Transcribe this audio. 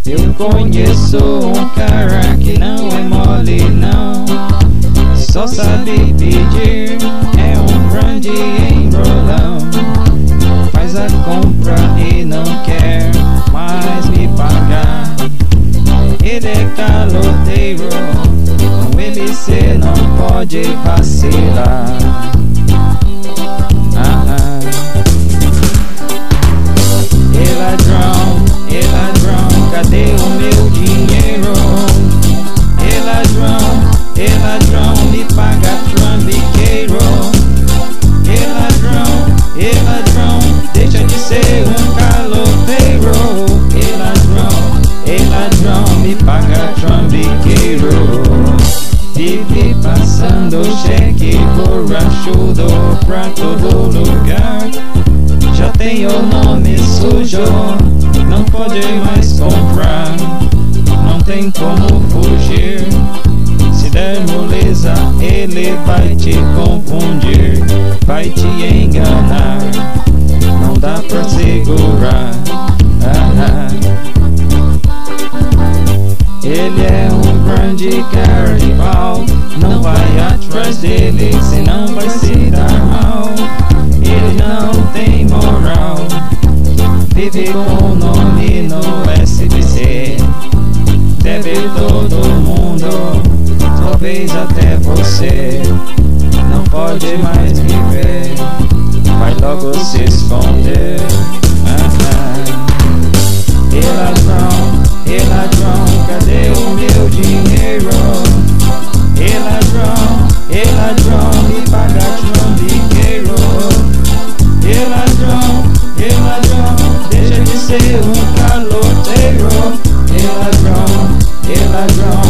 Eu conheço um cara que não é mole não, só sabe pedir, é um grande enrolão. Faz a compra e não quer mais me pagar. Ele é caloteiro, com ele cê não pode vacilar. Ei ladrão, cadê o meu dinheiro? Ei ladrão, me paga trambiqueiro. Ei ladrão, deixa de ser um caloteiro. Ei ladrão, me paga trambiqueiro. Vive passando cheque borrachudo pra todo lugar. Já tem o nome sujo, não pode mais comprar. Não tem como fugir, se der moleza ele vai te confundir, vai te enganar, não dá pra segurar. Ele é um grande cara de pau, não vai atrás dele, senão vai se dar mal. Ele não tem moral, vive com o nome no SBC. Deve todo mundo, talvez até você. Não pode mais viver, vai logo se esconder. Ei ladrão, cadê o meu dinheiro? Ei ladrão, me paga trambiqueiro. Ei ladrão, deixa de ser um caloteiro. Ei ladrão,